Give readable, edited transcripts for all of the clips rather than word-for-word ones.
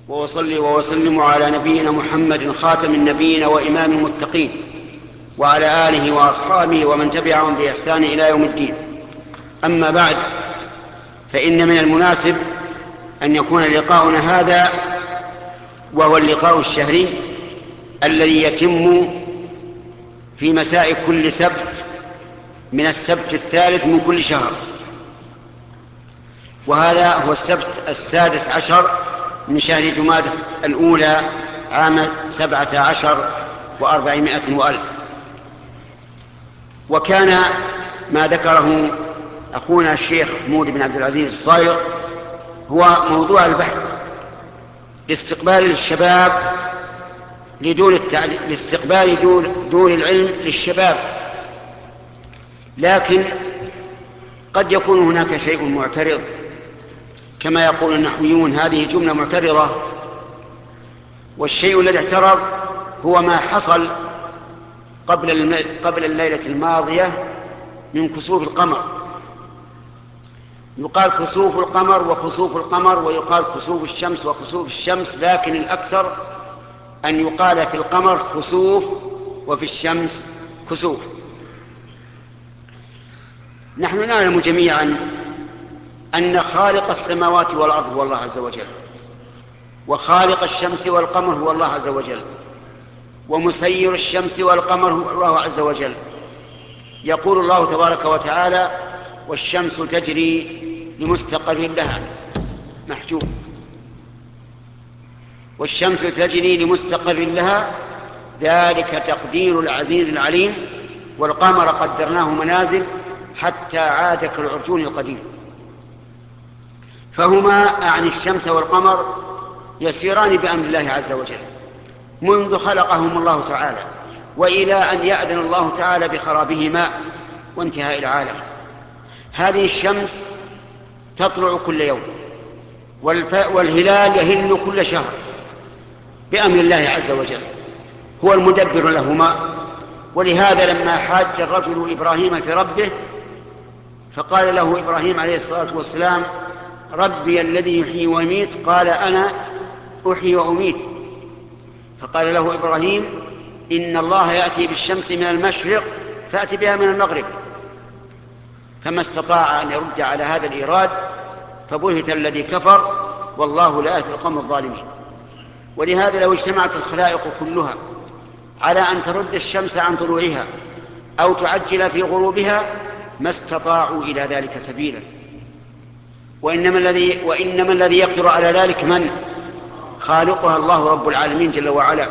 وأصلي وأسلم على نبينا محمد خاتم النبيين وإمام المتقين وعلى آله وأصحابه ومن تبعهم بإحسان إلى يوم الدين. أما بعد، فإن من المناسب أن يكون لقاؤنا هذا وهو اللقاء الشهري الذي يتم في مساء كل سبت من السبت الثالث من كل شهر، وهذا هو السبت 16 من شهر جمادى الأولى عام 17 و400 وألف. وكان ما ذكره أخونا الشيخ حمود بن عبد العزيز الصايغ هو موضوع البحث لاستقبال الشباب لاستقبال دون العلم للشباب. لكن قد يكون هناك شيء معترض، كما يقول النحويون هذه جملة معترضة، والشيء الذي اعترض هو ما حصل قبل الليلة الماضية من كسوف القمر. يقال كسوف القمر وخسوف القمر، ويقال كسوف الشمس وخسوف الشمس، لكن الأكثر أن يقال في القمر خسوف وفي الشمس كسوف. نحن نعلم جميعا أن خالق السماوات والأرض هو الله عز وجل، وخالق الشمس والقمر هو الله عز وجل، ومسير الشمس والقمر هو الله عز وجل. يقول الله تبارك وتعالى: والشمس تجري لمستقر لها، محجوب، والشمس تجري لمستقر لها ذلك تقدير العزيز العليم، والقمر قدرناه منازل حتى عاد كالعرجون القديم. فهما أعني الشمس والقمر يسيران بأمر الله عز وجل منذ خلقهم الله تعالى، وإلى أن يأذن الله تعالى بخرابهما وانتهاء العالم. هذه الشمس تطلع كل يوم، والهلال يهل كل شهر بأمر الله عز وجل، هو المدبر لهما. ولهذا لما حاج الرجل إبراهيم في ربه فقال له إبراهيم عليه الصلاة والسلام: ربي الذي يحيي ويميت، قال أنا أحيي وأميت. فقال له إبراهيم: إن الله يأتي بالشمس من المشرق فأتي بها من المغرب. فما استطاع أن يرد على هذا الإيراد، فبهت الذي كفر، والله لا يهدي القوم الظالمين. ولهذا لو اجتمعت الخلائق كلها على أن ترد الشمس عن طلوعها أو تعجل في غروبها ما استطاعوا إلى ذلك سبيلا. وإنما الذي يقدر على ذلك من؟ خالقها الله رب العالمين جل وعلا.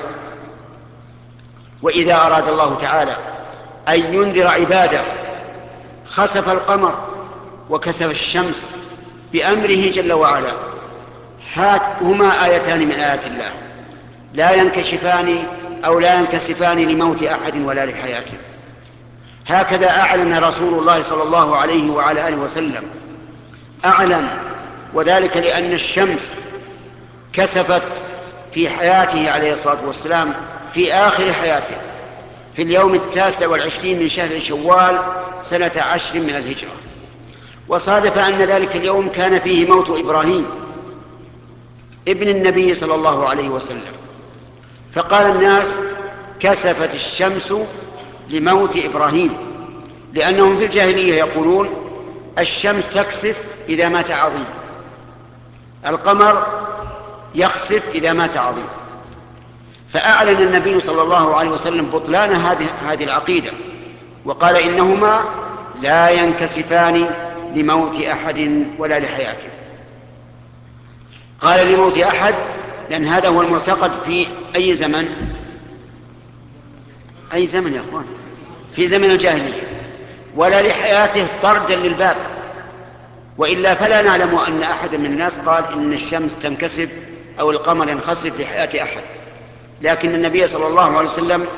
وإذا أراد الله تعالى أن ينذر عباده خسف القمر وكسف الشمس بأمره جل وعلا، هما آيتان من آيات الله لا ينكشفان أو لا ينكسفان لموت أحد ولا لحياته. هكذا أعلن رسول الله صلى الله عليه وعلى آله وسلم، أعلن، وذلك لأن الشمس كسفت في حياته عليه الصلاة والسلام في آخر حياته في اليوم 29 من شهر شوال سنة 10 من الهجرة. وصادف أن ذلك اليوم كان فيه موت إبراهيم ابن النبي صلى الله عليه وسلم. فقال الناس: كسفت الشمس لموت إبراهيم، لأنهم في الجاهلية يقولون الشمس تكسف إذا مات عظيم، القمر يخسف إذا مات عظيم. فأعلن النبي صلى الله عليه وسلم بطلان هذه العقيدة، وقال: إنهما لا ينكسفان لموت أحد ولا لحياته. قال لموت أحد لأن هذا هو المعتقد في أي زمن؟ أي زمن يا أخوان؟ في زمن الجاهلية. ولا لحياته طردا للباب، وإلا فلا نعلم أن أحد من الناس قال إن الشمس تنكسف أو القمر ينخسف لحياة أحد. لكن النبي صلى الله عليه وسلم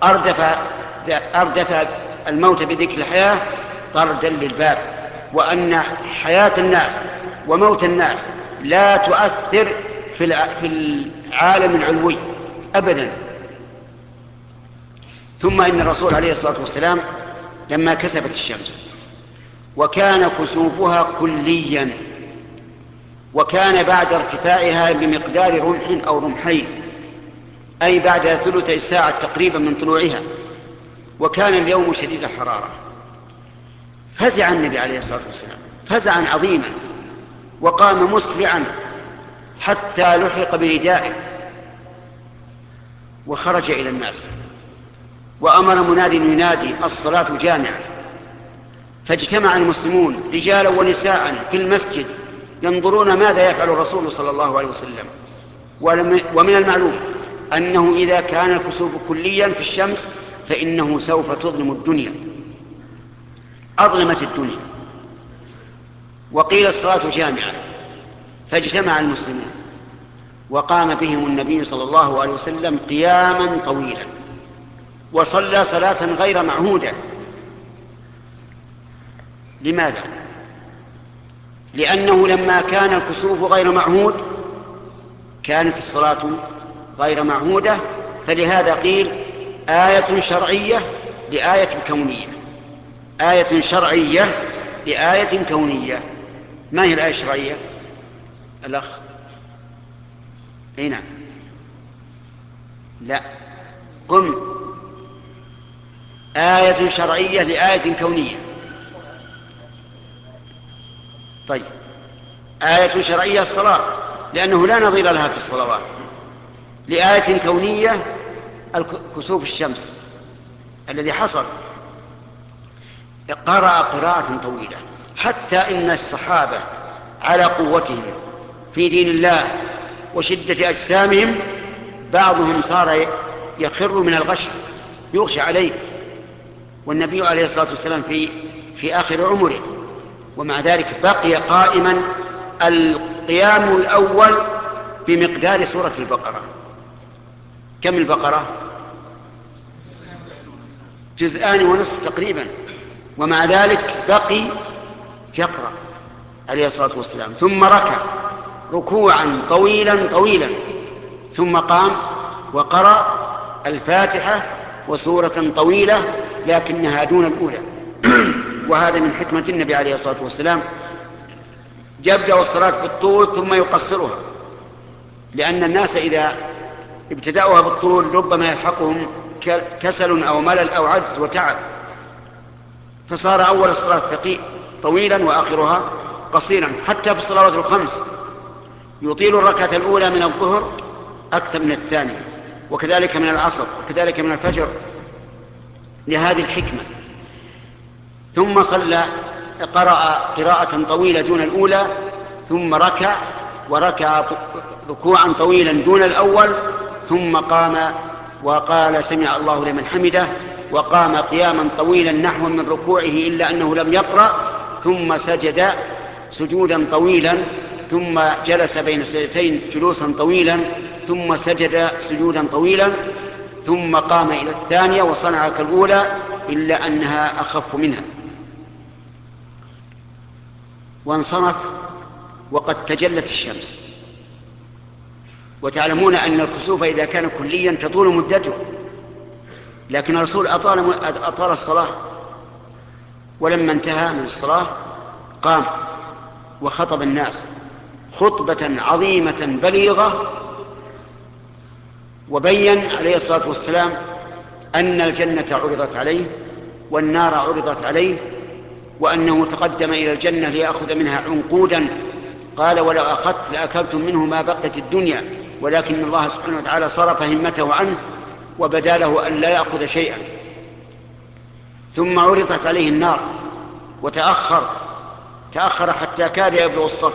أردف الموت بذكر الحياة طردا للباب، وأن حياة الناس وموت الناس لا تؤثر في العالم العلوي أبدا. ثم إن الرسول عليه الصلاة والسلام لما كسفت الشمس وكان كسوفها كليا، وكان بعد ارتفاعها بمقدار رمح أو رمحين، أي بعد ثلثي ساعة تقريبا من طلوعها، وكان اليوم شديد الحرارة. فزع النبي عليه الصلاة والسلام فزعا عظيما، وقام مسرعا حتى لحق بردائه، وخرج إلى الناس، وأمر مناد ينادي: الصلاة جامعة. فاجتمع المسلمون رجالا ونساء في المسجد ينظرون ماذا يفعل الرسول صلى الله عليه وسلم. ومن المعلوم أنه إذا كان الكسوف كليا في الشمس فإنه سوف تظلم الدنيا، أظلمت الدنيا. وقيل الصلاة جامعة، فاجتمع المسلمون، وقام بهم النبي صلى الله عليه وسلم قياما طويلا، وصلى صلاة غير معهودة. لماذا؟ لأنه لما كان الكسوف غير معهود كانت الصلاة غير معهودة، فلهذا قيل آية شرعية لآية كونية، آية شرعية لآية كونية. ما هي الآية الشرعية؟ الأخ أي نعم، لا، قم. آية شرعية لآية كونية. طيب، آية شرعية الصلاة، لأنه لا نظير لها في الصلوات. لآية كونية كسوف الشمس الذي حصل. قرأ قراءة طويلة حتى إن الصحابة على قوتهم في دين الله وشدة أجسامهم بعضهم صار يخر من الغش، يغشى عليه، والنبي عليه الصلاة والسلام في آخر عمره، ومع ذلك بقي قائما القيام الأول بمقدار سورة البقرة. كم البقرة؟ جزءان ونصف تقريبا، ومع ذلك بقي يقرأ عليه الصلاة والسلام، ثم ركع ركوعا طويلا طويلا، ثم قام وقرأ الفاتحة وسورة طويلة لكنها دون الأولى. وهذا من حكمة النبي عليه الصلاة والسلام، يبدأ الصلاة بالطول ثم يقصرها، لأن الناس إذا ابتدأوها بالطول ربما يلحقهم كسل أو ملل أو عجز وتعب، فصار أول الصلاة طويلا وآخرها قصيرا. حتى في الصلوات الخمس يطيل الركعة الأولى من الظهر أكثر من الثانية، وكذلك من العصر، وكذلك من الفجر، لهذه الحكمة. ثم قرأ قراءة طويلة دون الأولى، ثم وركع ركوعا طويلا دون الأول، ثم قام وقال سمع الله لمن حمده، وقام قياما طويلا نحو من ركوعه إلا أنه لم يقرأ، ثم سجد سجودا طويلا، ثم جلس بين السجدتين جلوسا طويلا، ثم سجد سجودا طويلا، ثم قام إلى الثانية وصنع كالأولى إلا أنها أخف منها، وانصرف وقد تجلت الشمس. وتعلمون أن الكسوف إذا كان كليا تطول مدته، لكن الرسول أطال الصلاة، ولما انتهى من الصلاة قام وخطب الناس خطبة عظيمة بليغة، وبين عليه الصلاة والسلام أن الجنة عرضت عليه والنار عرضت عليه، وأنه تقدم إلى الجنة ليأخذ منها عنقودا، قال ولو أخذت لأكلتم منه ما بقيت الدنيا، ولكن الله سبحانه وتعالى صرف همته عنه وبدا له أن لا يأخذ شيئا. ثم عرضت عليه النار وتأخر حتى كاد يبلغ الصف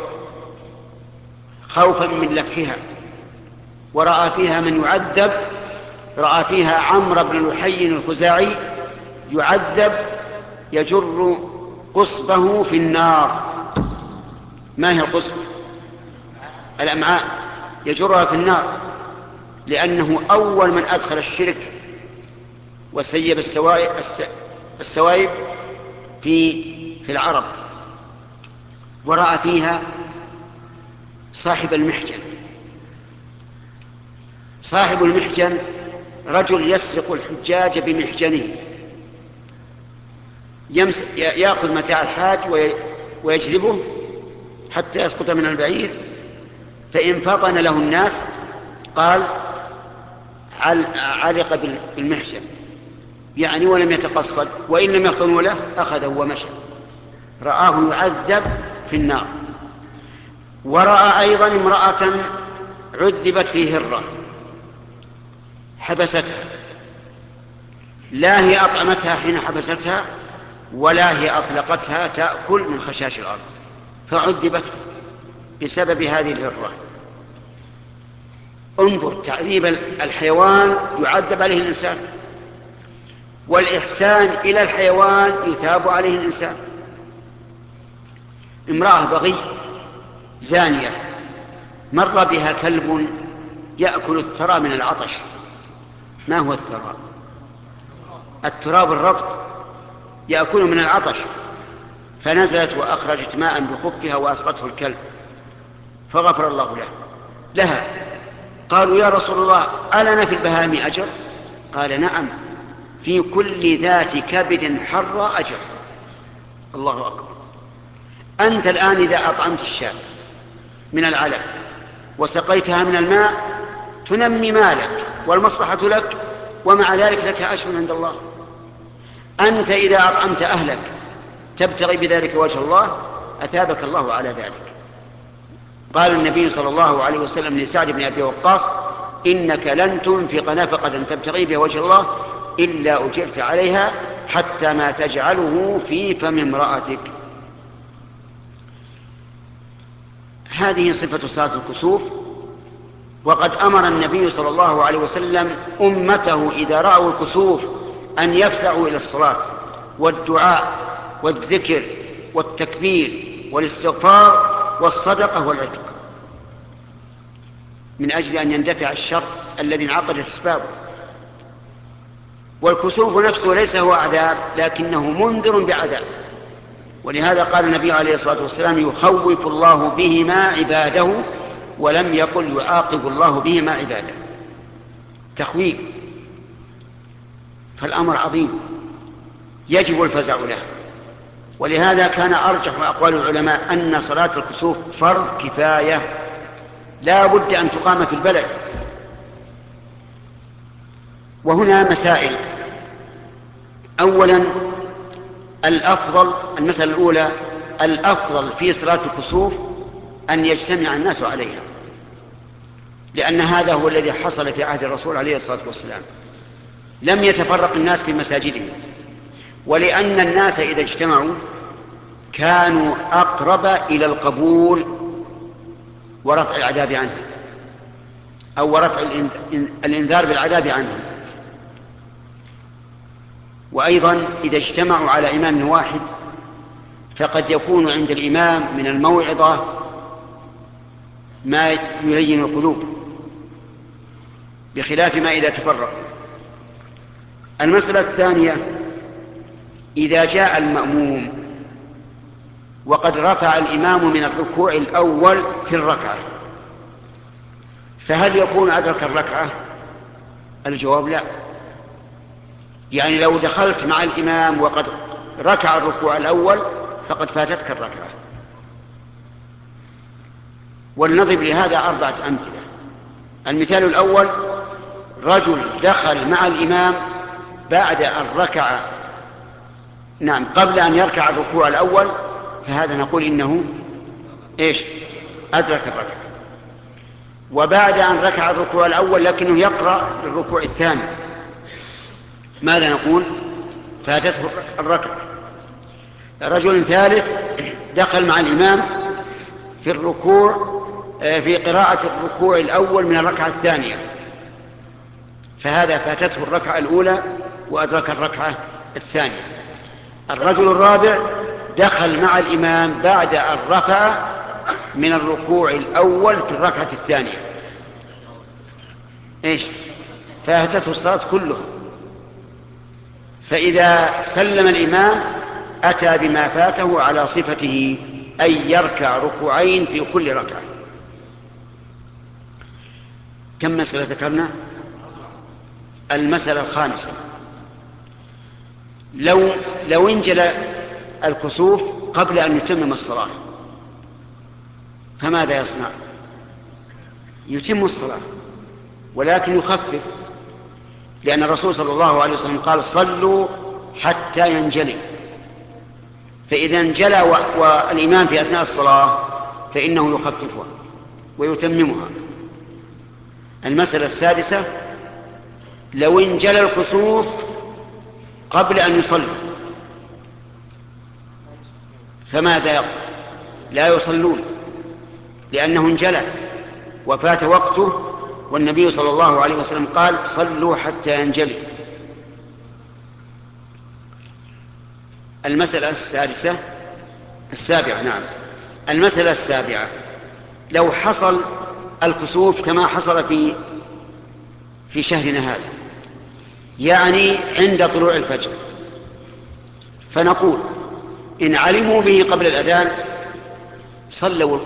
خوفا من لفحها، ورأى فيها من يعذب، رأى فيها عمرو بن لحي الخزاعي يعذب يجر قصبه في النار. ما هي القصب؟ الأمعاء، يجرها في النار، لأنه أول من أدخل الشرك وسيب السوائب في العرب. ورأى فيها صاحب المحجن رجل يسرق الحجاج بمحجنه، يأخذ متاع الحاج ويجذبه حتى يسقط من البعير، فإن فطن له الناس قال علق بالمحجن، يعني ولم يتقصد، وإن لم يفطنوا له أخذه ومشى. رآه يعذب في النار. ورأى أيضا امرأة عذبت في هرة حبستها، لا هي أطعمتها حين حبستها ولا هي أطلقتها تأكل من خشاش الأرض، فعذبت بسبب هذه الهرة. انظر تعذيب الحيوان يعذب عليه الإنسان، والإحسان إلى الحيوان يثاب عليه الإنسان. امرأة بغي زانية مر بها كلب يأكل الثرى من العطش. ما هو الثرى؟ التراب الرطب، يأكل من العطش، فنزلت وأخرجت ماء بخفها وأسقته الكلب فغفر الله لها. قالوا يا رسول الله ألنا في البهائم أجر؟ قال نعم، في كل ذات كبد حر أجر. الله أكبر. أنت الآن إذا أطعمت الشاة من العلف وسقيتها من الماء تنمي مالك والمصلحة لك، ومع ذلك لك أجر عند الله. أنت إذا أطعمت أهلك تبتغي بذلك وجه الله أثابك الله على ذلك. قال النبي صلى الله عليه وسلم لسعد بن أبي وقاص إنك لن تنفق نفقة تبتغي بها وجه الله إلا أجرت عليها حتى ما تجعله في فم امرأتك. هذه صفة صلاة الكسوف. وقد أمر النبي صلى الله عليه وسلم أمته إذا رأوا الكسوف أن يفزعوا إلى الصلاة والدعاء والذكر والتكبير والاستغفار والصدقة والعتق، من أجل أن يندفع الشر الذي انعقدت أسبابه. والكسوف نفسه ليس هو عذاب لكنه منذر بعذاب، ولهذا قال النبي عليه الصلاة والسلام يخوف الله بهما عباده، ولم يقل يعاقب الله بهما عباده. تخويف، فالأمر عظيم يجب الفزع له. ولهذا كان أرجح أقوال العلماء أن صلاة الكسوف فرض كفاية لا بد أن تقام في البلد. وهنا مسائل. أولا الأفضل، المسألة الأولى، الأفضل في صلاة الكسوف أن يجتمع الناس عليها، لأن هذا هو الذي حصل في عهد الرسول عليه الصلاة والسلام، لم يتفرق الناس في مساجدهم، ولأن الناس إذا اجتمعوا كانوا أقرب إلى القبول ورفع العذاب عنهم، أو ورفع الإنذار بالعذاب عنهم. وأيضا إذا اجتمعوا على إمام واحد فقد يكون عند الإمام من الموعظة ما يلين القلوب، بخلاف ما إذا تفرق. المسألة الثانية إذا جاء المأموم وقد رفع الإمام من الركوع الأول في الركعة، فهل يكون أدرك الركعة؟ الجواب لا. يعني لو دخلت مع الإمام وقد ركع الركوع الأول فقد فاتتك الركعة. ولنضرب لهذا 4 أمثلة. المثال الأول: رجل دخل مع الإمام بعد أن ركع، قبل أن يركع الركوع الأول، فهذا نقول إنه أدرك الركعة. وبعد أن ركع الركوع الأول لكنه يقرأ للركوع الثاني، ماذا نقول؟ فاتته الركعة. رجل ثالث دخل مع الإمام في الركوع، في قراءة الركوع الأول من الركعة الثانية، فهذا فاتته الركعة الأولى وأدرك الركعة الثانية. الرجل الرابع دخل مع الإمام بعد أن رفع من الركوع الأول في الركعة الثانية، فاتته الصلاة كلها. فإذا سلم الإمام أتى بما فاته على صفته، أي يركع ركوعين في كل ركعة. كم مسألة ذكرنا؟ المسألة الخامسة: لو انجلى الكسوف قبل أن يتمم الصلاة فماذا يصنع؟ يتم الصلاة ولكن يخفف، لأن الرسول صلى الله عليه وسلم قال صلوا حتى ينجلي، فإذا انجلى والإمام في أثناء الصلاة فإنه يخففها ويتممها. المسألة السادسة: لو انجلى الكسوف قبل أن يصلي فماذا يقول؟ لا يصلون، لأنه انجلى وفات وقته، والنبي صلى الله عليه وسلم قال صلوا حتى ينجلي. المسألة السابعة نعم، المسألة السابعة: لو حصل الكسوف كما حصل في شهرنا هذا، يعني عند طلوع الفجر، فنقول إن علموا به قبل الأذان صلوا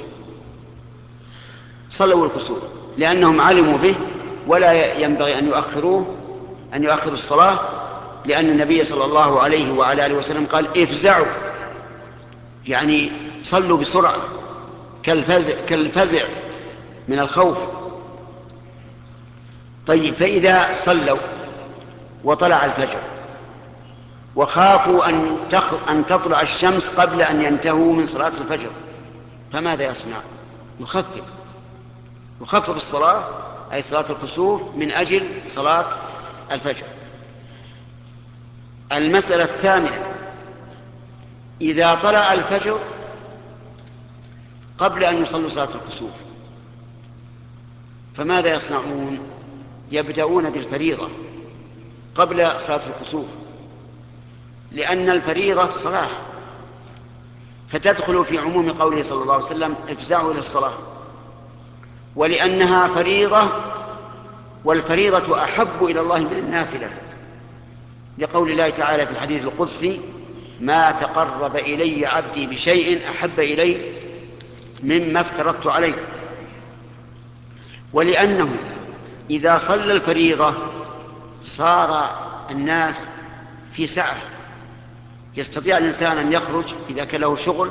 الكسوف لأنهم علموا به، ولا ينبغي أن يؤخروا الصلاة، لأن النبي صلى الله عليه وعلى آله وسلم قال افزعوا، يعني صلوا بسرعة كالفزع من الخوف. طيب، فإذا صلوا وطلع الفجر وخافوا أن تطلع الشمس قبل أن ينتهوا من صلاة الفجر، فماذا يصنع؟ يخفف الصلاة، أي صلاة الكسوف، من أجل صلاة الفجر. المسألة الثامنة: إذا طلع الفجر قبل أن يصلوا صلاة الكسوف فماذا يصنعون؟ يبدأون بالفريضة قبل صلاة الكسوف، لأن الفريضة صلاة، فتدخل في عموم قوله صلى الله عليه وسلم افزعوا إلى الصلاة، ولأنها فريضة، والفريضة أحب إلى الله من النافلة، لقول الله تعالى في الحديث القدسي ما تقرب إلي عبدي بشيء أحب إلي مما افترضت عليه. ولأنه إذا صلى الفريضة صار الناس في سعة، يستطيع الإنسان أن يخرج إذا كان له شغل،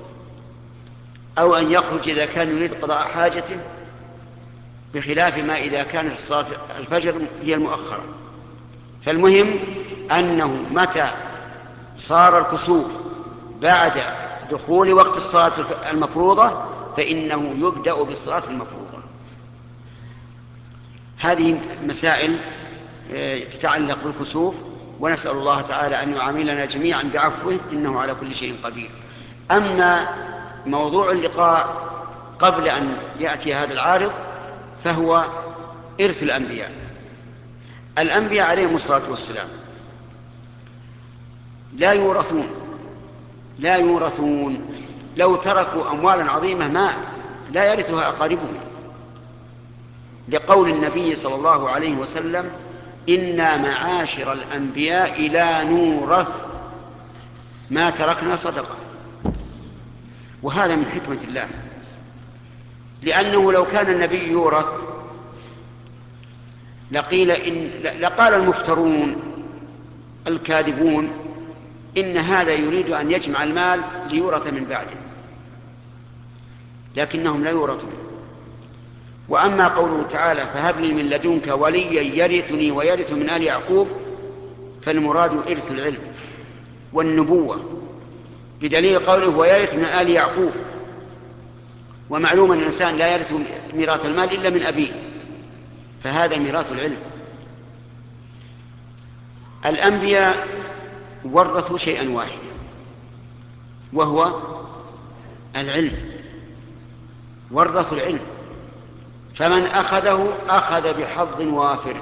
أو أن يخرج إذا كان يريد قضاء حاجته، بخلاف ما إذا كانت صلاة الفجر هي المؤخرة. فالمهم أنه متى صار الكسوف بعد دخول وقت الصلاة المفروضة فإنه يبدأ بالصلاة المفروضة. هذه مسائل تتعلق بالكسوف، ونسأل الله تعالى أن يعاملنا جميعا بعفوه إنه على كل شيء قدير. أما موضوع اللقاء قبل أن يأتي هذا العارض فهو إرث الأنبياء. الأنبياء عليهم الصلاة والسلام لا يورثون. لو تركوا أموالا عظيمة ما لا يرثها أقاربهم، لقول النبي صلى الله عليه وسلم إنا معاشر الأنبياء لا نورث ما تركنا صدقة. وهذا من حكمة الله، لأنه لو كان النبي يورث لقال المفترون الكاذبون إن هذا يريد أن يجمع المال ليورث من بعده، لكنهم لا يورثون. وأما قوله تعالى فهب لي من لدنك وليا يرثني ويرث من آل يعقوب، فالمراد إرث العلم والنبوة، بدليل قوله ويرث من آل يعقوب، ومعلوم أن الإنسان لا يرث ميراث المال إلا من أبيه، فهذا ميراث العلم. الأنبياء ورثوا شيئا واحدا وهو العلم، ورثوا العلم، فمن أخذه أخذ بحظ وافر.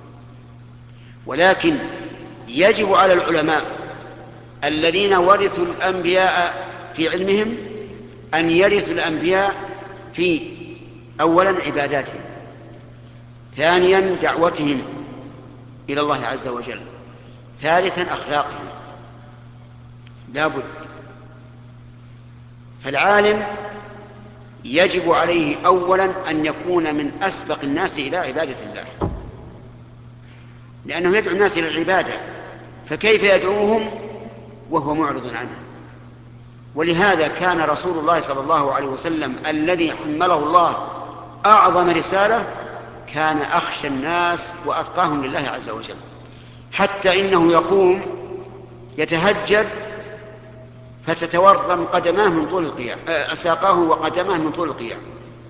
ولكن يجب على العلماء الذين ورثوا الأنبياء في علمهم أن يرثوا الأنبياء في أولا عباداتهم، ثانيا دعوتهم إلى الله عز وجل، ثالثا أخلاقهم، لا بد. فالعالم يجب عليه أولا أن يكون من أسبق الناس إلى عبادة الله، لأنه يدعو الناس إلى العبادة، فكيف يدعوهم وهو معرض عنها؟ ولهذا كان رسول الله صلى الله عليه وسلم الذي حمله الله أعظم رسالة كان أخشى الناس وأتقاهم لله عز وجل، حتى إنه يقوم يتهجد فتتورم قدماه من طول القيام، ساقاه وقدماه من طول القيام.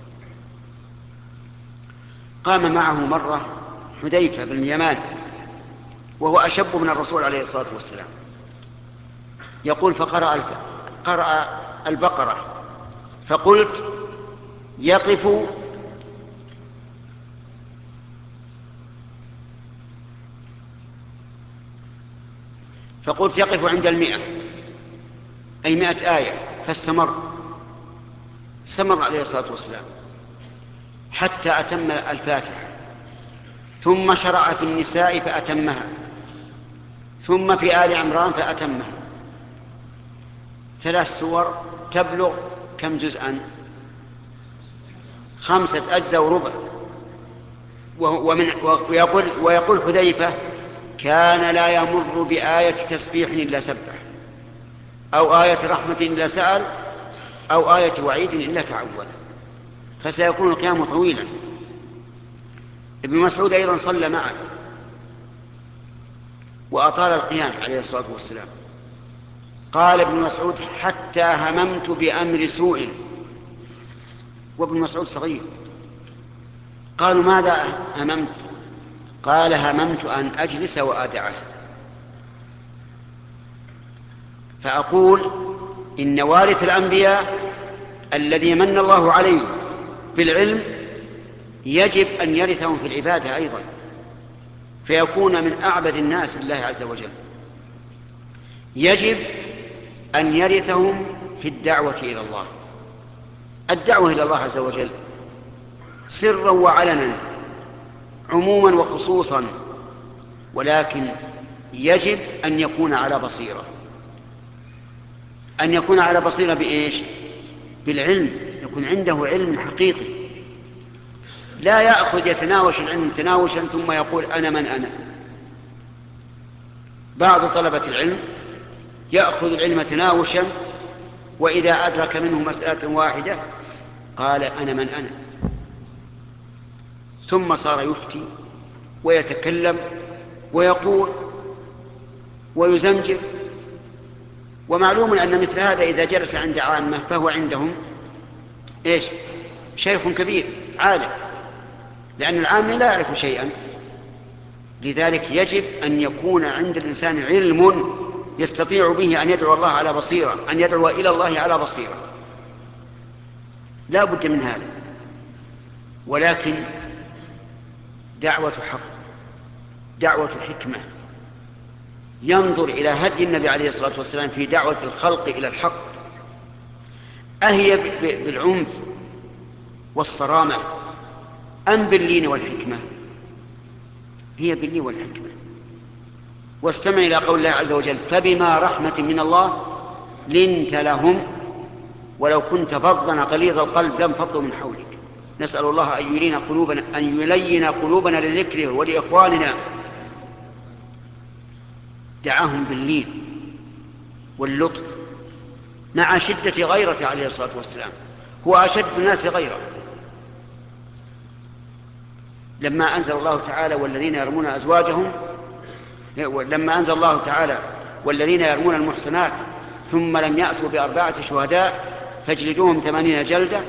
قام معه مرة حذيفة بن اليمان وهو أشب من الرسول عليه الصلاة والسلام، يقول قرأ البقرة، فقلت يقف عند 100، أي 100 آية، فاستمر عليه الصلاة والسلام حتى أتم الفاتحة، ثم شرع في النساء فأتمها، ثم في آل عمران فأتمها. 3 سور تبلغ كم جزءا؟ 5 أجزاء وربع. ويقول حذيفة كان لا يمر بآية تسبيح إلا سبح، أو آية رحمة إلا سأل، أو آية وعيد إلا تعوذ، فسيكون القيام طويلا. ابن مسعود أيضا صلى معه وأطال القيام عليه الصلاة والسلام. قال ابن مسعود حتى هممت بأمر سوء، وابن مسعود صغير. قالوا ماذا هممت؟ قال هممت أن أجلس وأدعه، فأقول إن وارث الأنبياء الذي من الله عليه بالعلم يجب أن يرثهم في العبادة أيضا، فيكون من أعبد الناس لله عز وجل. يجب أن يرثهم في الدعوة إلى الله، الدعوة إلى الله عز وجل سرا وعلنا، عموما وخصوصا، ولكن يجب أن يكون على بصيرة. أن يكون على بصيرة بإيش؟ بالعلم، يكون عنده علم حقيقي، لا يأخذ يتناوش العلم تناوشا ثم يقول أنا من أنا. بعض طلبة العلم يأخذ العلم تناوشا، وإذا أدرك منه مسألة واحدة قال أنا من أنا، ثم صار يفتي ويتكلم ويقول ويزمجر. ومعلوم أن مثل هذا إذا جلس عند عامة فهو عندهم إيش؟ شيخ كبير عالم، لأن العامة لا يعرف شيئا. لذلك يجب أن يكون عند الإنسان علم يستطيع به أن يدعو الله على بصيرة، أن يدعو إلى الله على بصيرة، لا بد من هذا. ولكن دعوة حق، دعوة حكمة، ينظر إلى هدي النبي عليه الصلاة والسلام في دعوة الخلق إلى الحق، أهي بالعنف والصرامة أم باللين والحكمة؟ هي باللين والحكمة. واستمع إلى قول الله عز وجل فبما رحمة من الله لنت لهم ولو كنت فظا غليظ القلب لانفضوا من حولك. نسأل الله أن يلين قلوبنا لذكره ولإخواننا. دعاهم باللين واللطف مع شدة غيرته عليه الصلاة والسلام، هو أشد الناس غيرة. لما أنزل الله تعالى والذين يرمون أزواجهم، لما أنزل الله تعالى والذين يرمون المحصنات ثم لم يأتوا ب4 شهداء فاجلدوهم 80 جلدة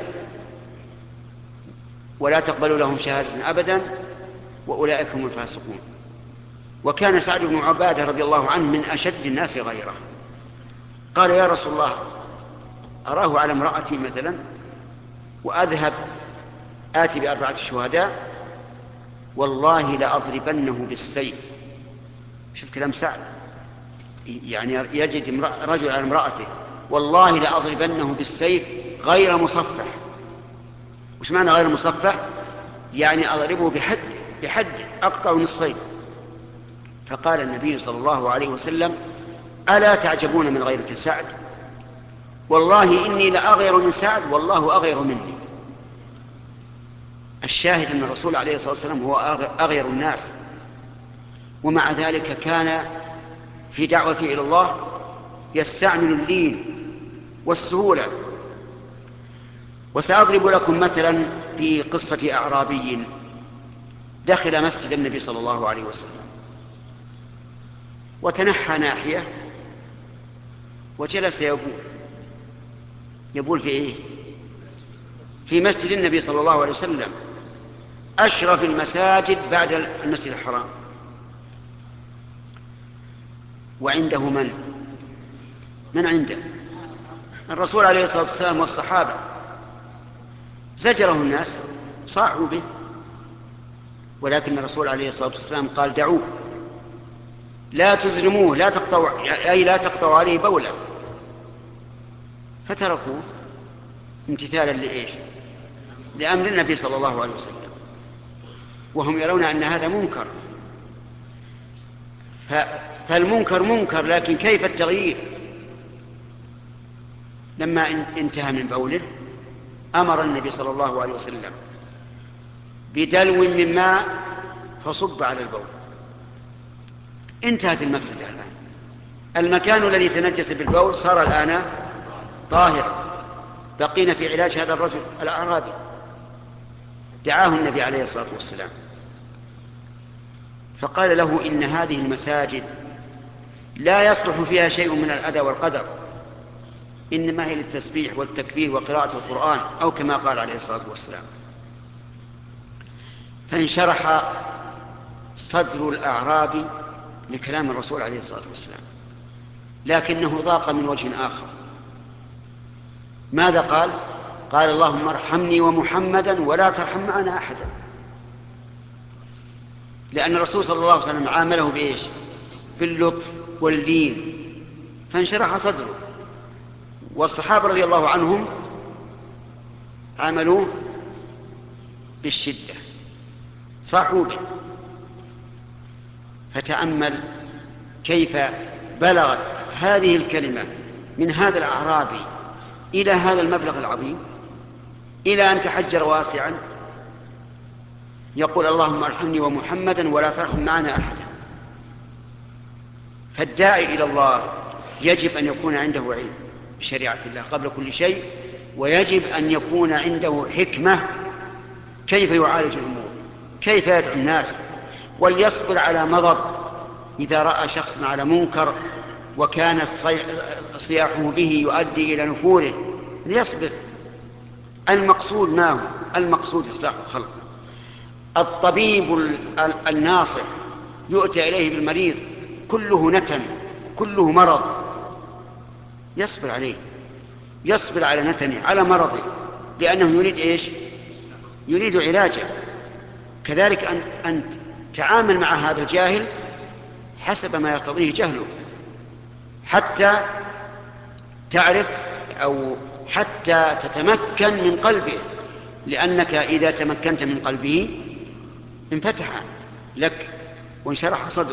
ولا تقبلوا لهم شهادة أبدا وأولئك هم الفاسقون. وكان سعد بن عبادة رضي الله عنه من أشد الناس غيره. قال يا رسول الله أراه على امرأتي مثلا وأذهب آتي ب4 شهداء والله لأضربنه بالسيف. شوف كلام سعد، يعني يجد رجل على امرأته والله لأضربنه بالسيف غير مصفح. وش معنى غير مصفح؟ يعني أضربه بحد أقطع نصفين. فقال النبي صلى الله عليه وسلم ألا تعجبون من غيرة سعد؟ والله إني لأغير من سعد والله أغير مني. الشاهد أن الرسول عليه الصلاة والسلام هو أغير الناس، ومع ذلك كان في دعوته إلى الله يستعمل اللين والسهولة. وسأضرب لكم مثلا في قصة أعرابي دخل مسجد النبي صلى الله عليه وسلم وتنحى ناحية وجلس يبول في إيه؟ في مسجد النبي صلى الله عليه وسلم، أشرف المساجد بعد المسجد الحرام، وعنده من عنده؟ الرسول عليه الصلاة والسلام والصحابة. زجره الناس، صاحوا به، ولكن الرسول عليه الصلاة والسلام قال: دعوه، لا تزرموه، لا تقطعوا عليه بوله. فتركوه امتثالا لإيش؟ لأمر النبي صلى الله عليه وسلم، وهم يرون أن هذا منكر. فالمنكر منكر، لكن كيف التغيير؟ لما انتهى من بوله أمر النبي صلى الله عليه وسلم بدلو من ماء فصب على البول. انتهت المفسدة الآن. المكان الذي تنجس بالبول صار الآن طاهرا. بقينا في علاج هذا الرجل الأعرابي. دعاه النبي عليه الصلاة والسلام فقال له: إن هذه المساجد لا يصلح فيها شيء من الأذى والقدر، إنما هي للتسبيح والتكبير وقراءة القرآن، أو كما قال عليه الصلاة والسلام. فانشرح صدر الأعرابي لكلام الرسول عليه الصلاة والسلام، لكنه ضاق من وجه آخر. ماذا قال؟ قال: اللهم ارحمني ومحمدا ولا ترحم معنا أحدا. لأن الرسول صلى الله عليه وسلم عامله بإيش؟ باللطف واللين، فانشرح صدره. والصحابة رضي الله عنهم عملوه بالشدة، صاحوا به. فتأمل كيف بلغت هذه الكلمة من هذا الأعرابي إلى هذا المبلغ العظيم، إلى أن تحجر واسعا يقول: اللهم ارحمني ومحمدا ولا ترحم معنا أحدا. فالداعي إلى الله يجب أن يكون عنده علم بشريعة الله قبل كل شيء، ويجب أن يكون عنده حكمة كيف يعالج الأمور، كيف يدعو الناس، وليصبر على مضض إذا رأى شخصا على منكر وكان صياحه به يؤدي إلى نفوره، ليصبر. المقصود ما هو؟ المقصود إصلاح الخلق. الطبيب الناصح يؤتى إليه بالمريض كله نتن، كله مرض، يصبر عليه، يصبر على نتنه، على مرضه، لأنه يريد إيش؟ يريد علاجه. كذلك أن تعامل مع هذا الجاهل حسب ما يقتضيه جهله، حتى تعرف أو حتى تتمكن من قلبه، لأنك إذا تمكنت من قلبه انفتح لك وانشرح صدره.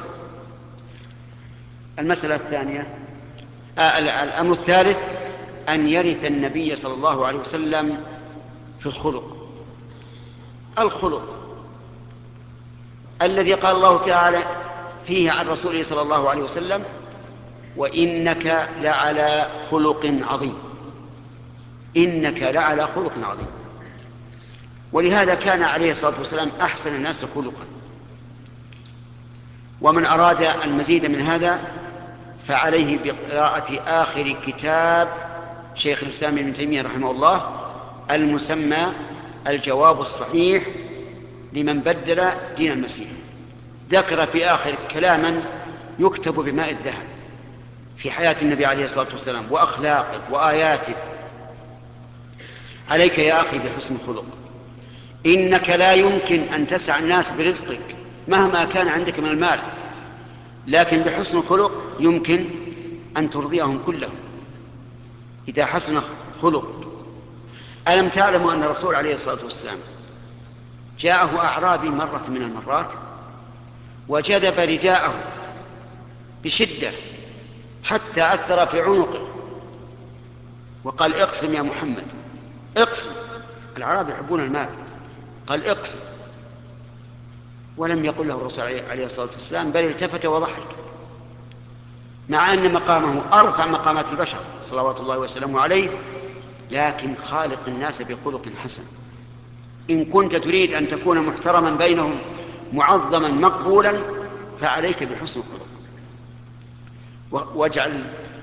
المسألة الثانية، الأمر الثالث، أن يرث النبي صلى الله عليه وسلم في الخلق. الخلق الذي قال الله تعالى فيه عن رسوله صلى الله عليه وسلم: وإنك لعلى خلق عظيم. إنك لعلى خلق عظيم. ولهذا كان عليه الصلاة والسلام أحسن الناس خلقا. ومن أراد المزيد من هذا فعليه بقراءة آخر كتاب شيخ الإسلام ابن تيمية رحمه الله، المسمى الجواب الصحيح لمن بدل دين المسيح. ذكر في آخر كلاما يكتب بماء الذهب في حياة النبي عليه الصلاة والسلام وأخلاقه وآياته. عليك يا أخي بحسن الخلق. إنك لا يمكن أن تسع الناس برزقك مهما كان عندك من المال، لكن بحسن الخلق يمكن أن ترضيهم كلهم إذا حسن خلق. ألم تعلموا أن الرسول عليه الصلاة والسلام جاءه أعرابي مرة من المرات وجذب رداءه بشدة حتى أثر في عنقه وقال: اقسم يا محمد، اقسم. العرب يحبون المال، قال: اقسم. ولم يقل له الرسول عليه الصلاة والسلام، بل التفت وضحك، مع أن مقامه أرفع مقامات البشر صلوات الله وسلامه عليه، لكن خالق الناس بخلق حسن. إن كنت تريد أن تكون محترما بينهم معظما مقبولا فعليك بحسن الخلق. واجعل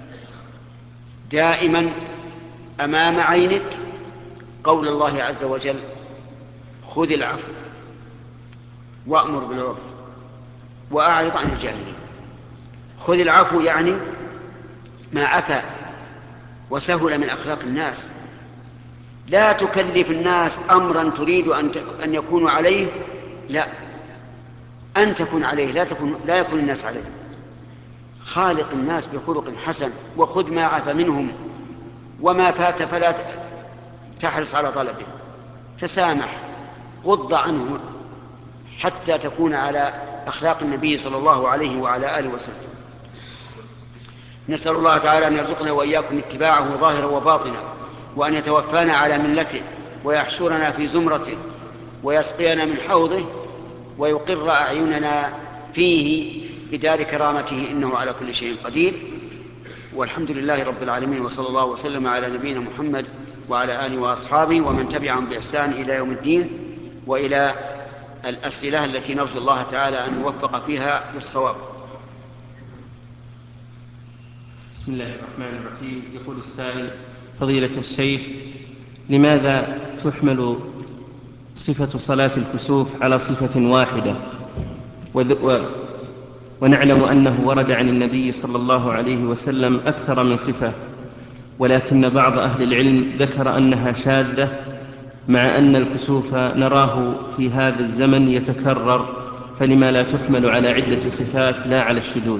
دائما أمام عينك قول الله عز وجل: خذ العفو وأمر بالعرف وأعرض عن الجاهلين. خذ العفو يعني ما عفا وسهل من أخلاق الناس. لا تكلف الناس أمرا تريد أن يكونوا عليه، لا، أن تكون عليه، لا يكون الناس عليه. خالق الناس بخلق حسن، وخذ ما عفا منهم، وما فات فلا تحرص على طلبه، تسامح، غض عنهم، حتى تكون على أخلاق النبي صلى الله عليه وعلى آله وسلم. نسأل الله تعالى أن يرزقنا وإياكم اتباعه ظاهرا وباطنا، وأن يتوفانا على ملته، ويحشرنا في زمرته، ويسقينا من حوضه، ويقر أعيننا فيه بدار كرامته، إنه على كل شيء قدير. والحمد لله رب العالمين، وصلى الله وسلم على نبينا محمد وعلى آله وأصحابه ومن تبعهم بإحسان إلى يوم الدين. وإلى الأسئلة التي نرجو الله تعالى أن يوفق فيها للصواب. بسم الله الرحمن الرحيم. يقول السائل: فضيلة الشيخ، لماذا تحمل صفة صلاة الكسوف على صفة واحدة، ونعلم أنه ورد عن النبي صلى الله عليه وسلم أكثر من صفة، ولكن بعض أهل العلم ذكر أنها شاذة، مع أن الكسوف نراه في هذا الزمن يتكرر، فلما لا تحمل على عدة صفات لا على الشذوذ؟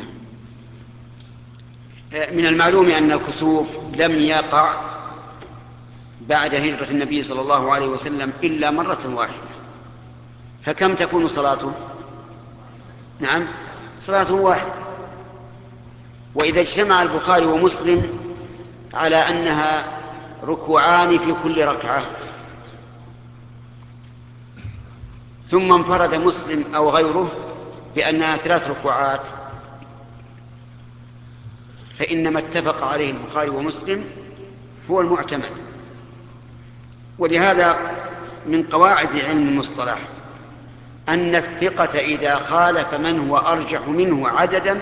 من المعلوم أن الكسوف لم يقع بعد هجرة النبي صلى الله عليه وسلم إلا مرة واحدة، فكم تكون صلاته؟ نعم، صلاته واحدة. وإذا اجتمع البخاري ومسلم على أنها ركوعان في كل ركعة، ثم انفرد مسلم أو غيره بأنها 3 ركوعات، فإنما اتفق عليه البخاري ومسلم هو المعتمد. ولهذا من قواعد علم المصطلح أن الثقة إذا خالف من هو أرجح منه عددا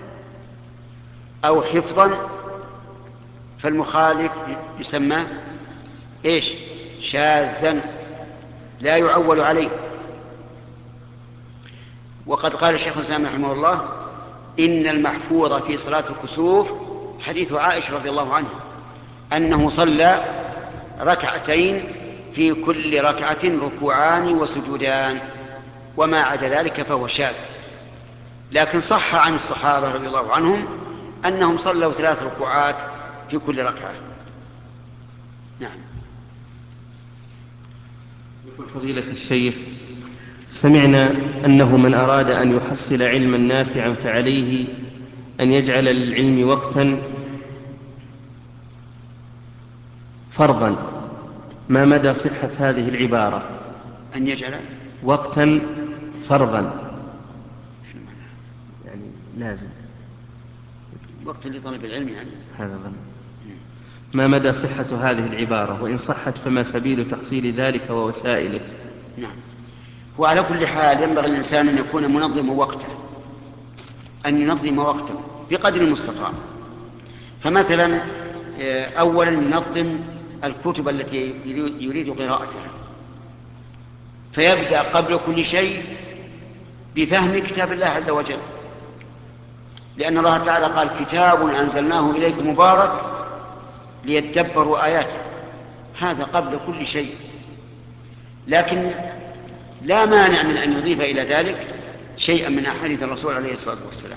أو حفظا فالمخالف يسمى إيش؟ شاذا، لا يعول عليه. وقد قال الشيخ الإسلام رحمه الله: إن المحفوظ في صلاة الكسوف حديث عائشة رضي الله عنها أنه صلى 2 في كل ركعة ركوعان وسجودان، وما عدا ذلك فهو شاذ. لكن صح عن الصحابة رضي الله عنهم أنهم صلوا 3 ركوعات في كل ركعة. نعم. يقول فضيلة الشيخ: سمعنا أنه من أراد أن يحصل علما نافعا فعليه أن يجعل للعلم وقتا فرضا، ما مدى صحة هذه العبارة؟ أن يجعل وقتا فرضا، يعني لازم وقت لطلب العلم، يعني هذا ظن. ما مدى صحة هذه العبارة؟ وإن صحت فما سبيل تحصيل ذلك ووسائله؟ نعم. وعلى كل حال ينبغي الإنسان أن يكون منظم وقته، أن ينظم وقته بقدر المستطاع. فمثلا أولا ينظم الكتب التي يريد قراءتها، فيبدأ قبل كل شيء بفهم كتاب الله عز وجل، لأن الله تعالى قال: كتاب أنزلناه إليك مبارك ليدبروا آياته. هذا قبل كل شيء. لكن لا مانع من أن يضيف إلى ذلك شيئا من أحاديث الرسول عليه الصلاة والسلام.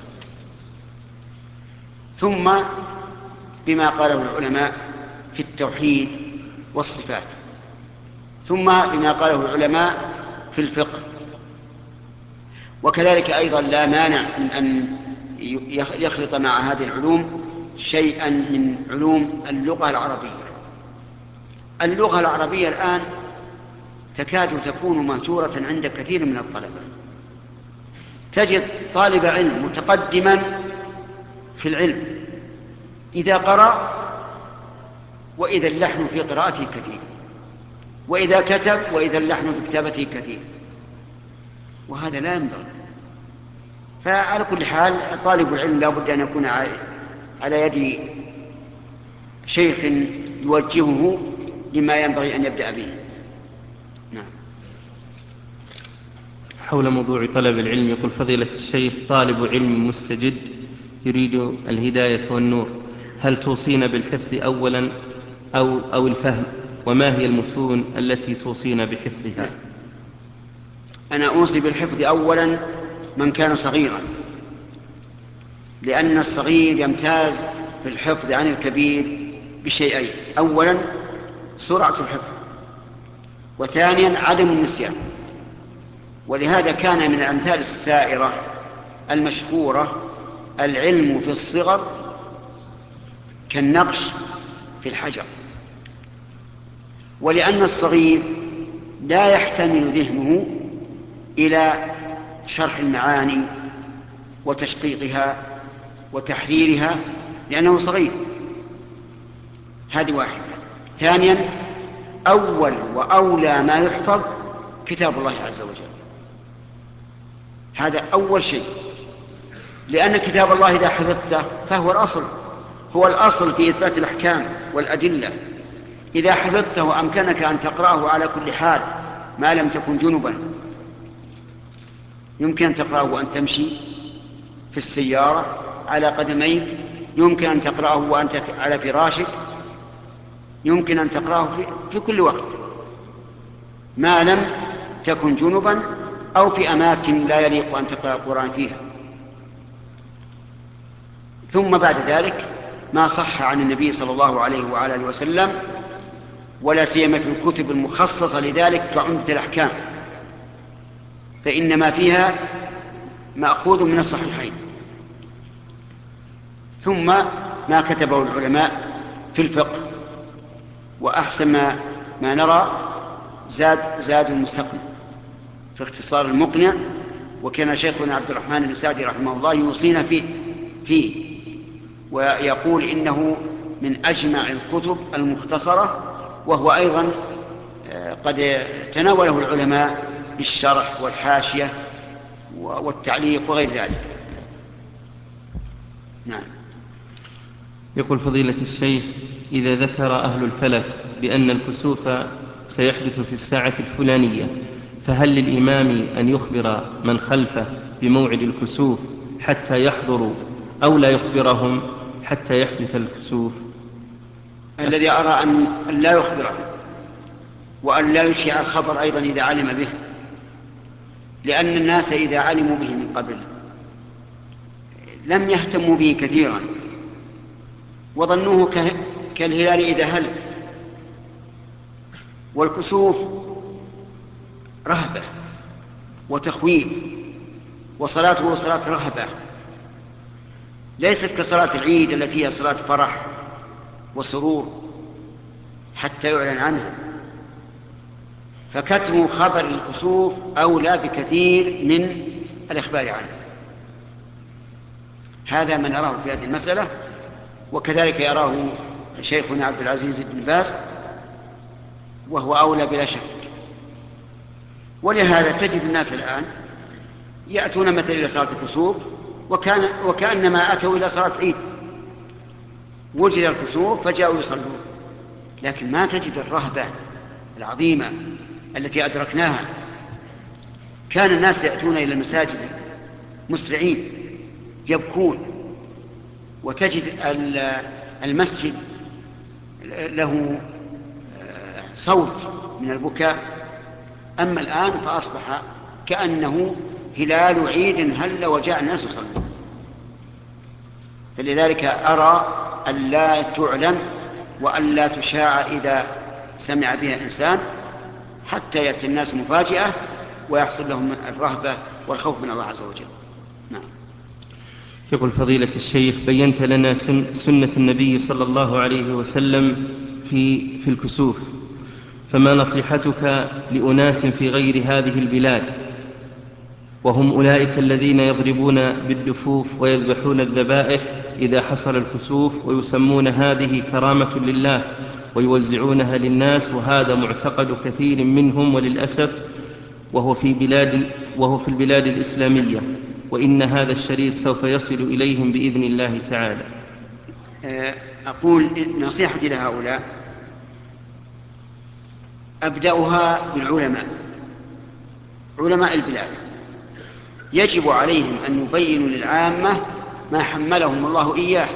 ثم بما قاله العلماء في التوحيد والصفات، ثم بما قاله العلماء في الفقه. وكذلك أيضا لا مانع من أن يخلط مع هذه العلوم شيئا من علوم اللغة العربية. اللغة العربية الآن تكاد تكون مهجورة عند كثير من الطلبة. تجد طالب علم متقدما في العلم إذا قرأ وإذا اللحن في قراءته كثير، وإذا كتب وإذا اللحن في كتابته كثير، وهذا لا ينبغي. فعلى كل حال طالب العلم لا بد أن يكون على يد شيخ يوجهه لما ينبغي أن يبدأ به. نعم. حول موضوع طلب العلم يقول فضيلة الشيخ: طالب علم مستجد يريد الهداية والنور، هل توصين بالحفظ أولا أو الفهم؟ وما هي المتون التي توصين بحفظها؟ أنا أوصي بالحفظ أولا من كان صغيرا، لأن الصغير يمتاز في الحفظ عن الكبير بشيئين: أولا سرعة الحفظ، وثانيا عدم النسيان. ولهذا كان من الأمثال السائرة المشهورة: العلم في الصغر كالنقش في الحجر. ولأن الصغير لا يحتمل ذهنه إلى شرح المعاني وتشقيقها وتحريرها لأنه صغير، هذه واحدة. ثانيا أول وأولى ما يحفظ كتاب الله عز وجل، هذا أول شيء، لأن كتاب الله إذا حفظته فهو الأصل، هو الأصل في إثبات الأحكام والأدلة. إذا حفظته أمكنك أن تقرأه على كل حال ما لم تكن جنبا، يمكن أن تقرأه وأنت تمشي في السيارة على قدميك، يمكن أن تقرأه وأنت على فراشك، يمكن أن تقرأه في كل وقت ما لم تكن جنبا أو في أماكن لا يليق أن تقرأ القرآن فيها. ثم بعد ذلك ما صح عن النبي صلى الله عليه وعلى آله وسلم، ولا سيما في الكتب المخصصة لذلك كعمدة الأحكام، فإنما فيها مأخوذ من الصحيحين. ثم ما كتبه العلماء في الفقه، وأحسن ما نرى زاد المستقنع في اختصار المقنع، وكان شيخنا عبد الرحمن بن سعدي رحمه الله يوصينا فيه ويقول إنه من أجمع الكتب المختصرة، وهو أيضا قد تناوله العلماء بالشرح والحاشية والتعليق وغير ذلك. نعم. يقول فضيلة الشيخ: إذا ذكر أهل الفلك بأن الكسوف سيحدث في الساعة الفلانية، فهل للإمام أن يخبر من خلفه بموعد الكسوف حتى يحضروا، أو لا يخبرهم حتى يحدث الكسوف؟ الذي أرى أن لا يخبره، وأن لا يشيع الخبر أيضا إذا علم به، لأن الناس إذا علموا به من قبل لم يهتموا به كثيرا، وظنوه كالهلال إذا هل. والكسوف رهبة وتخويف، وصلاته صلاة رهبة، ليست كصلاة العيد التي هي صلاة فرح وسرور حتى يعلن عنها. فكتم خبر الكسوف أولى بكثير من الإخبار عنه. هذا ما نراه في هذه المسألة، وكذلك يراه شيخنا عبد العزيز بن باز، وهو أولى بلا شك. ولهذا تجد الناس الآن يأتون مثلا إلى صلاة الكسوف وكأنما أتوا إلى صلاة عيد، وجد الكسوف فجاءوا يصلون، لكن ما تجد الرهبة العظيمة التي أدركناها. كان الناس يأتون إلى المساجد مسرعين يبكون، وتجد المسجد له صوت من البكاء. أما الآن فأصبح كأنه هلال عيد هل وجاء الناس يصلون. فلذلك أرى أن لا تعلن وأن لا تشاع إذا سمع بها إنسان، حتى يأتي الناس مفاجئة ويحصل لهم الرهبة والخوف من الله عز وجل. نعم. يقول فضيلة الشيخ: بينت لنا سنة النبي صلى الله عليه وسلم في الكسوف، فما نصيحتك لأناس في غير هذه البلاد، وهم أولئك الذين يضربون بالدفوف ويذبحون الذبائح إذا حصل الكسوف، ويسمون هذه كرامة لله، ويوزعونها للناس، وهذا معتقد كثير منهم وللأسف، وهو في البلاد الإسلامية، وإن هذا الشريط سوف يصل إليهم بإذن الله تعالى. أقول نصيحتي لهؤلاء أبدأها بالعلماء، علماء البلاد، يجب عليهم أن يبينوا للعامة ما حملهم الله إياه،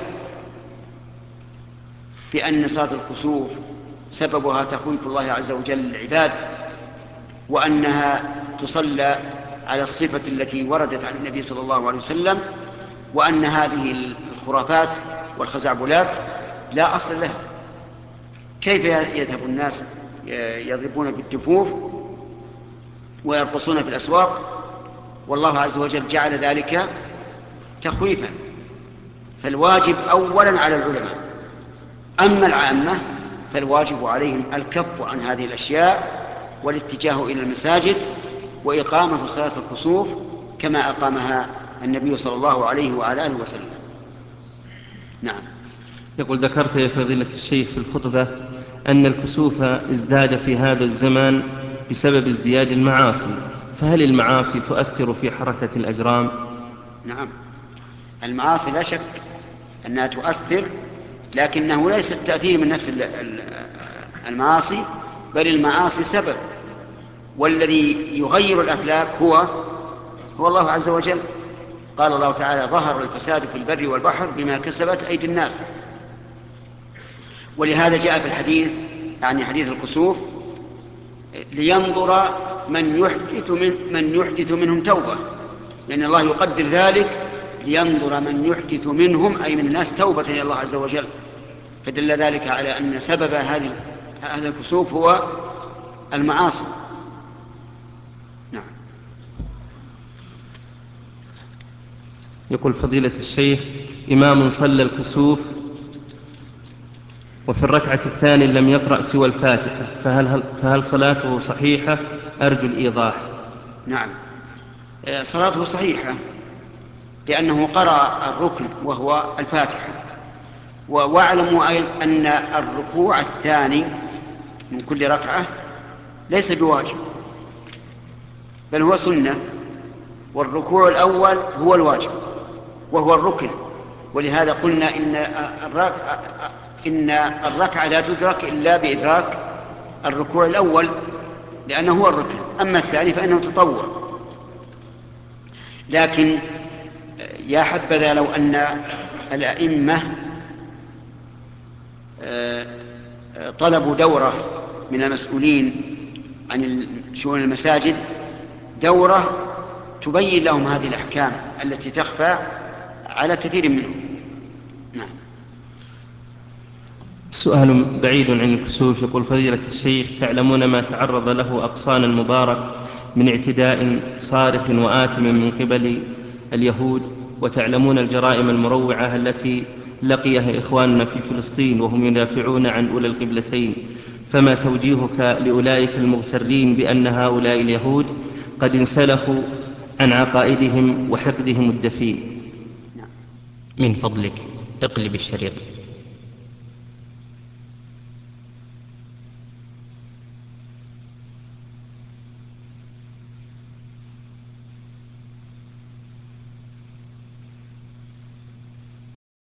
بأن صلاة الكسوف سببها تخويف الله عز وجل للعباد، وأنها تصلى على الصفة التي وردت عن النبي صلى الله عليه وسلم، وأن هذه الخرافات والخزعبلات لا أصل لها. كيف يذهب الناس يضربون بالدفوف ويرقصون في الأسواق والله عز وجل جعل ذلك تخويفا؟ فالواجب أولا على العلماء. أما العامة فالواجب عليهم الكف عن هذه الأشياء والاتجاه إلى المساجد وإقامة صلاة الكسوف كما أقامها النبي صلى الله عليه وعلى آله وسلم. نعم. يقول: ذكرت يا فضيلة الشيخ في الخطبة أن الكسوف ازداد في هذا الزمان بسبب ازدياد المعاصي، فهل المعاصي تؤثر في حركة الأجرام؟ نعم، المعاصي لا شك أنها تؤثر، لكنه ليس التأثير من نفس المعاصي، بل المعاصي سبب، والذي يغير الأفلاك هو الله عز وجل. قال الله تعالى: ظهر الفساد في البر والبحر بما كسبت أيدي الناس. ولهذا جاء في الحديث، يعني حديث الكسوف، لينظر من يحدث منهم توبة، لأن الله يقدر ذلك لينظر من يحدث منهم، أي من الناس، توبة إلى الله عز وجل. فدل ذلك على أن سبب هذا الكسوف هو المعاصي. نعم. يقول فضيلة الشيخ: إمام صلى الكسوف وفي الركعة الثانية لم يقرأ سوى الفاتحة، فهل صلاته صحيحة؟ أرجو الإيضاح. نعم، صلاته صحيحة، لأنه قرأ الركن وهو الفاتحة. واعلموا أن الركوع الثاني من كل ركعة ليس بواجب، بل هو سنة، والركوع الأول هو الواجب وهو الركن. ولهذا قلنا إن الركعة لا تدرك إلا بإدراك الركوع الأول، لأنه هو الركن، أما الثاني فإنه تطوع. لكن يا حبذا لو أن الأئمة طلبوا دورة من المسؤولين عن شؤون المساجد، دورة تبين لهم هذه الأحكام التي تخفى على كثير منهم. نعم. سؤال بعيد عن الكسوف. يقول فضيلة الشيخ: تعلمون ما تعرض له أقصان المبارك من اعتداء صارخ وآثم من قبل اليهود، وتعلمون الجرائم المروعة التي لقيها إخواننا في فلسطين وهم يدافعون عن أولى القبلتين، فما توجيهك لأولئك المغترين بأن هؤلاء اليهود قد انسلخوا عن عقائدهم وحقدهم الدفين؟ من فضلك اقلب الشريط.